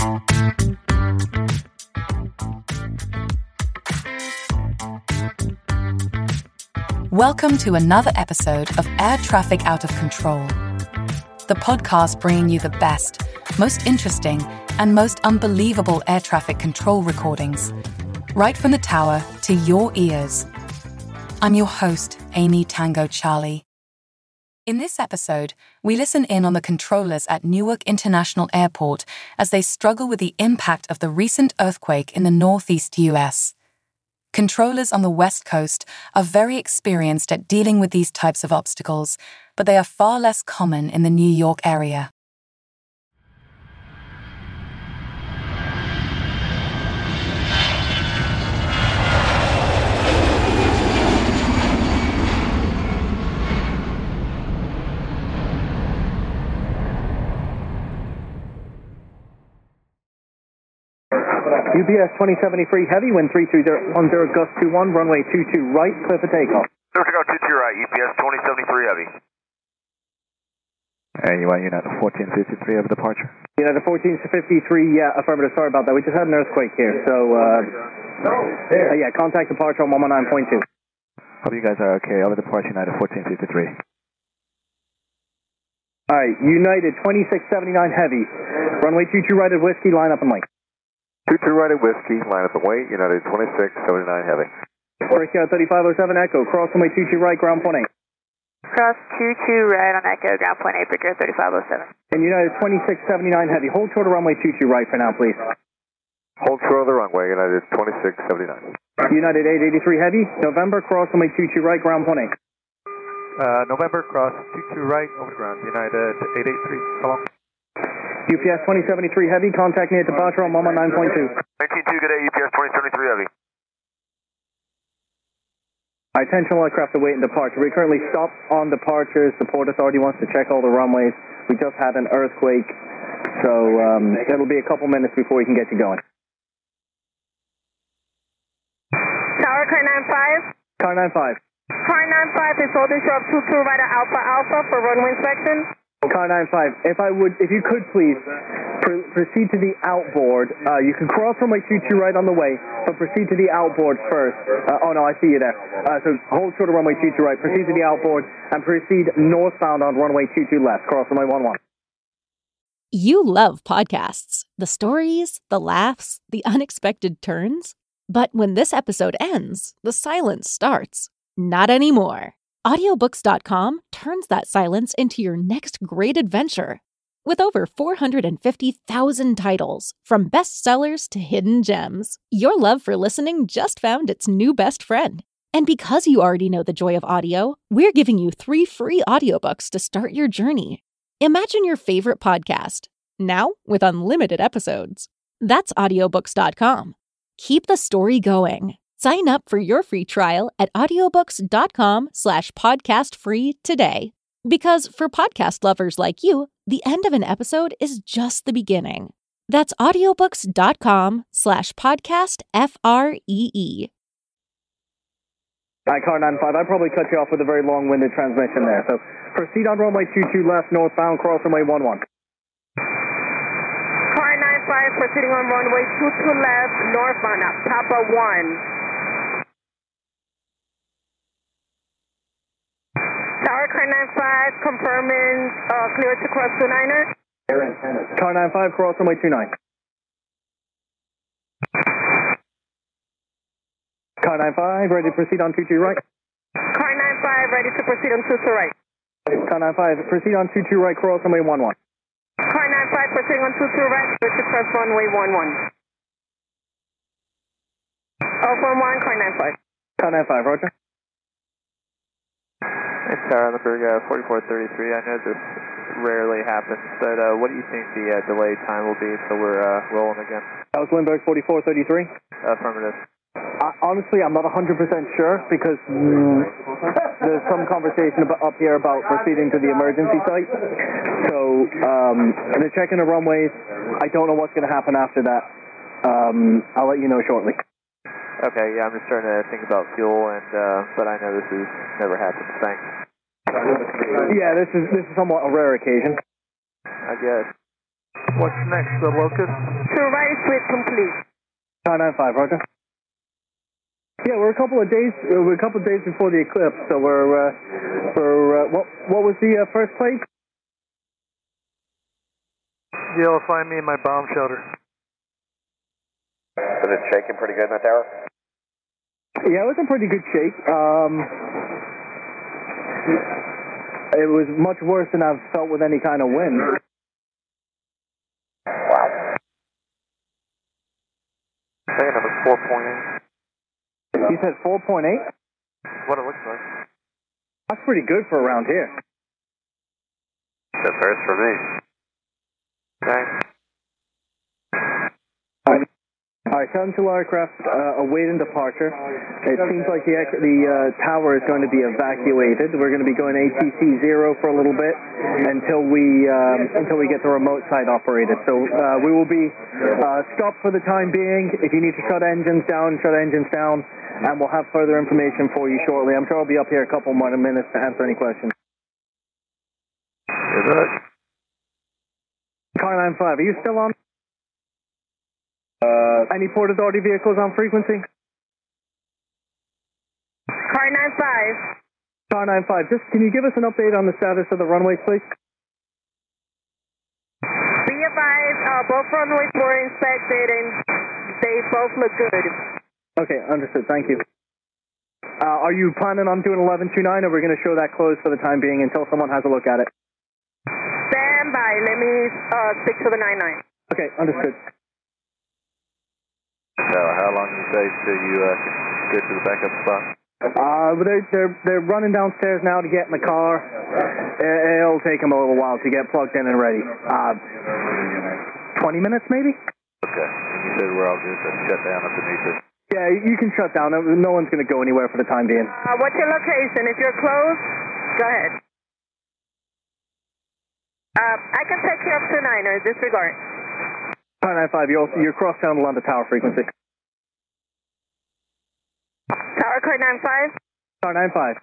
Welcome to another episode of Air Traffic Out of Control, the podcast bringing you the best, most interesting, and most unbelievable air traffic control recordings, right from the tower to your ears. I'm your host, Amy Tango Charlie. In this episode, we listen in on the controllers at Newark International Airport as they struggle with the impact of the recent earthquake in the Northeast US. Controllers on the West Coast are very experienced at dealing with these types of obstacles, but they are far less common in the New York area. UPS 2073 Heavy, wind 32010, gust 21, runway 22 right, clear for takeoff. Clear to go 22 right, UPS 2073 Heavy. United 1453 of departure. United 1453, yeah, affirmative, sorry about that. We just had an earthquake here, so, contact departure on 119.2. Hope you guys are okay. Over departure, United 1453. Alright, United 2679 Heavy, runway 22 right at Whiskey, line up and link. 22 right at Whiskey, line up and wait, United 2679 Heavy. Brickyard 3507 Echo, cross runway 22 right, ground point 8. Cross 22 right on Echo, ground point 8, Brickyard 3507. And United 2679 Heavy, hold short of runway 22 right for now, please. Hold short of the runway, United 2679. United 883 Heavy, November, cross runway 22 right, ground point 8. November, cross 22 right, over the ground, United 883, so long. UPS 2073 Heavy, contact me at departure on 119.2. 19-2, good day, UPS 2073 Heavy. Attention all aircraft awaiting departure. We currently stopped on departures. The Port Authority wants to check all the runways. We just had an earthquake, so it'll be a couple minutes before we can get you going. Tower, car 95. Car 95. Car 95 is holding short 22 right at Alpha Alpha for runway inspection. Car 95, if you could please proceed to the outboard. You can cross runway 22 right on the way, but proceed to the outboard first. I see you there. So hold short of runway 22 right, proceed to the outboard, and proceed northbound on runway 22 left. Cross runway 11. You love podcasts, the stories, the laughs, the unexpected turns. But when this episode ends, the silence starts. Not anymore. Audiobooks.com turns that silence into your next great adventure. With over 450,000 titles, from bestsellers to hidden gems, your love for listening just found its new best friend. And because you already know the joy of audio, we're giving you 3 free audiobooks to start your journey. Imagine your favorite podcast, now with unlimited episodes. That's audiobooks.com. Keep the story going. Sign up for your free trial at audiobooks.com/podcastfree today. Because for podcast lovers like you, the end of an episode is just the beginning. That's audiobooks.com/podcastfree. Hi, car 95. I probably cut you off with a very long-winded transmission there. So proceed on runway 22 left, northbound, cross runway 11. Car 95 proceeding on runway 22 left, northbound at Papa 1. Tower, car 95, confirming clear to cross 29er. Car 95, cross runway 29. Car 95, ready to proceed on 22 right. Car 95, ready to proceed on 22 right. Car 95, proceed on 22 right, cross runway 11. Car 95, proceeding on 22 right, clear to cross runway 11. Alpha 1, car 95. Car 95, roger. Hey, Tower, Lumberg 4433. I know this rarely happens, but what do you think the delay time will be until we're rolling again? That was Lindbergh 4433. Affirmative. Honestly, I'm not 100% sure because there's some conversation up here about proceeding to the emergency site. So they're checking the runways. I don't know what's going to happen after that. I'll let you know shortly. Okay, yeah, I'm just trying to think about fuel, and but I know this has never happened. Thanks. Yeah, this is somewhat a rare occasion. I guess. What's next, the Locust? 2 Sweep complete. Car 95, roger. Yeah, we're a couple of days before the eclipse, so what was the first plate? You'll find me in my bomb shelter. Was it shaking pretty good in the tower? Yeah, it was a pretty good shake. It was much worse than I've felt with any kind of wind. Wow. Say number 4.8. You said 4.8? What it looks like. That's pretty good for around here. That's first for me. Okay. Alright, 72 aircraft awaiting departure. It seems like the tower is going to be evacuated. We're going to be going ATC 0 for a little bit until we get the remote site operated. So we will be stopped for the time being. If you need to shut engines down, and we'll have further information for you shortly. I'm sure I'll be up here a couple more minutes to answer any questions. Good luck. Car 95, are you still on? Any Port Authority vehicles on frequency? Car 95. Car 95, just can you give us an update on the status of the runways, please? Be advised, both runways were inspected and they both look good. Okay, understood. Thank you. Are you planning on doing 1129, or we're going to show that closed for the time being until someone has a look at it? Stand by. Let me stick to the 99. Okay, understood. So how long does it take till you get to the backup spot? They're running downstairs now to get in the car. It'll take them a little while to get plugged in and ready. 20 minutes maybe? Okay. You said we're all good to shut down underneath it. Yeah, you can shut down. No one's going to go anywhere for the time being. What's your location? If you're close, go ahead. I can take care of 29ers. Disregard. Car 95, you're cross channel on the tower frequency. Tower car 95. Car 95.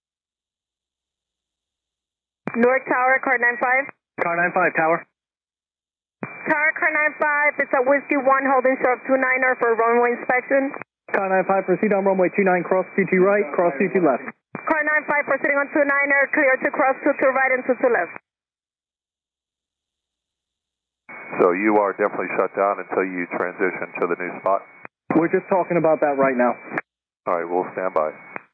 Newark Tower car 95. Car 95, tower. Tower car 95, it's a Whiskey 1 holding short 29er for runway inspection. Car 95, proceed on runway 29, cross 22 right, cross 22 left. Car 95, proceeding on 29er, clear to cross 22 right and 22 left. So you are definitely shut down until you transition to the new spot? We're just talking about that right now. All right, we'll stand by.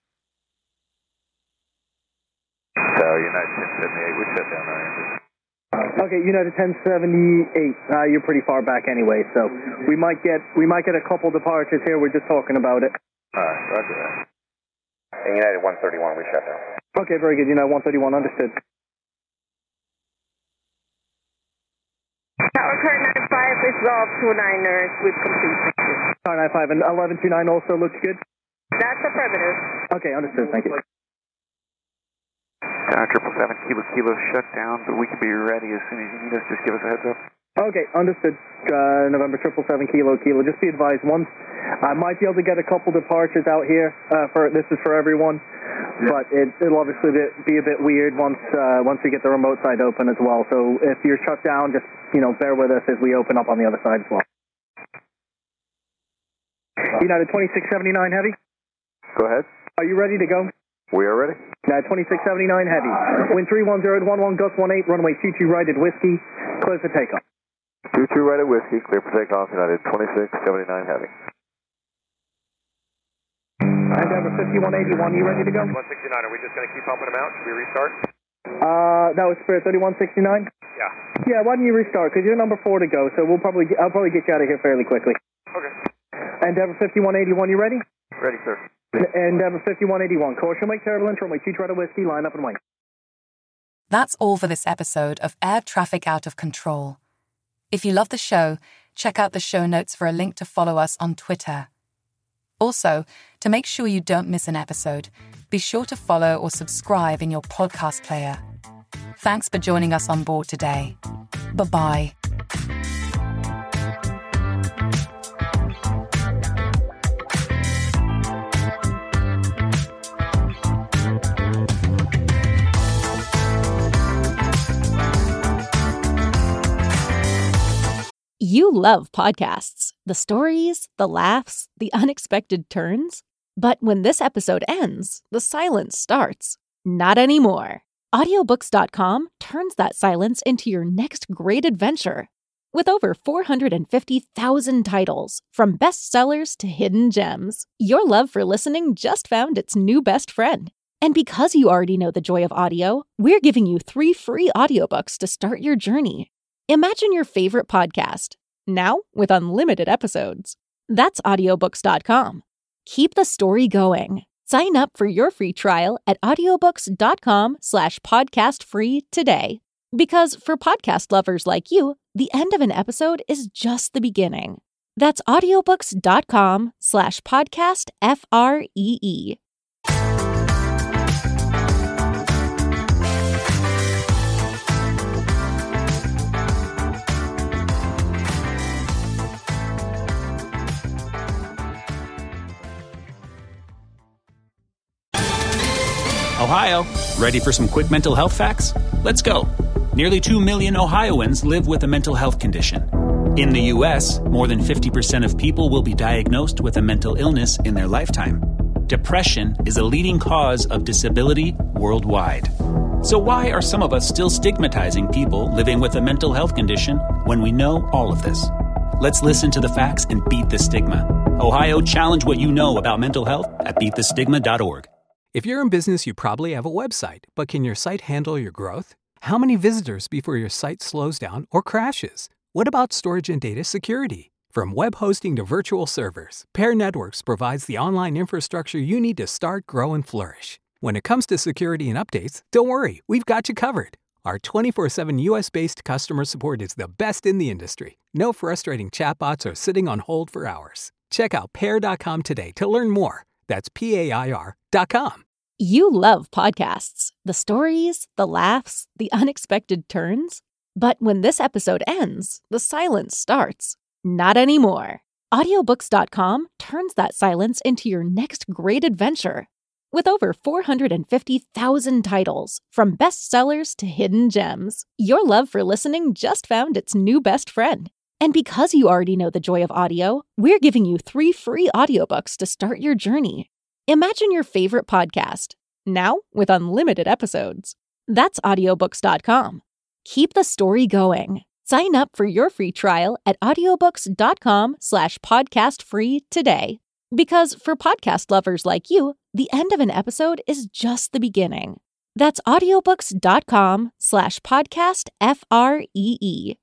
Tower United 1078, we shut down our engine. Okay, United 1078. You're pretty far back anyway, so we might get a couple departures here. We're just talking about it. All right, roger that. And United 131, we shut down. Okay, very good. United 131, understood. Tower car 95 is off 29ers with complete. Car 95 and 1129 also looks good? That's affirmative. Okay, understood. Thank you. Tower 777, Kilo shut down, but we can be ready as soon as you need us. Just give us a heads up. Okay, understood. November 777 Kilo. Just be advised, once I might be able to get a couple departures out here. This is for everyone, but it'll obviously be a bit weird once we get the remote side open as well. So if you're shut down, just bear with us as we open up on the other side as well. United 2679 Heavy. Go ahead. Are you ready to go? We are ready. United 2679 Heavy. Wind 310 at 11, gust 18, runway 22 right at Whiskey. Clear for takeoff. 22 right at Whiskey, clear for takeoff, United 2679 Heavy. Endeavor 5181, you ready to go? 169, are we just going to keep pumping them out? Should we restart? That was Spirit 3169? Yeah. Yeah, why don't you restart? Because you're number 4 to go, so I'll probably get you out of here fairly quickly. Okay. Endeavor 5181, you ready? Ready, sir. Endeavor 5181, caution wake turbulence, runway 22 right at Whiskey, line up and wait. That's all for this episode of Air Traffic Out of Control. If you love the show, check out the show notes for a link to follow us on Twitter. Also, to make sure you don't miss an episode, be sure to follow or subscribe in your podcast player. Thanks for joining us on board today. Bye-bye. You You love podcasts, the stories, the laughs, the unexpected turns. But when this episode ends, the silence starts. Not anymore. Audiobooks.com turns that silence into your next great adventure. With over 450,000 titles, from bestsellers to hidden gems, your love for listening just found its new best friend. And because you already know the joy of audio, we're giving you 3 free audiobooks to start your journey. Imagine your favorite podcast, now with unlimited episodes. That's audiobooks.com. Keep the story going. Sign up for your free trial at audiobooks.com/podcastfree today. Because for podcast lovers like you, the end of an episode is just the beginning. That's audiobooks.com/podcastfree. Ohio, ready for some quick mental health facts? Let's go. Nearly 2 million Ohioans live with a mental health condition. In the U.S., more than 50% of people will be diagnosed with a mental illness in their lifetime. Depression is a leading cause of disability worldwide. So why are some of us still stigmatizing people living with a mental health condition when we know all of this? Let's listen to the facts and beat the stigma. Ohio, challenge what you know about mental health at beatthestigma.org. If you're in business, you probably have a website, but can your site handle your growth? How many visitors before your site slows down or crashes? What about storage and data security? From web hosting to virtual servers, Pair Networks provides the online infrastructure you need to start, grow, and flourish. When it comes to security and updates, don't worry, we've got you covered. Our 24/7 US-based customer support is the best in the industry. No frustrating chatbots or sitting on hold for hours. Check out Pair.com today to learn more. That's PAIR.com. You love podcasts, the stories, the laughs, the unexpected turns. But when this episode ends, the silence starts. Not anymore. Audiobooks.com turns that silence into your next great adventure. With over 450,000 titles, from bestsellers to hidden gems, your love for listening just found its new best friend. And because you already know the joy of audio, we're giving you 3 free audiobooks to start your journey. Imagine your favorite podcast, now with unlimited episodes. That's audiobooks.com. Keep the story going. Sign up for your free trial at audiobooks.com/podcastfree today. Because for podcast lovers like you, the end of an episode is just the beginning. That's audiobooks.com/podcastfree.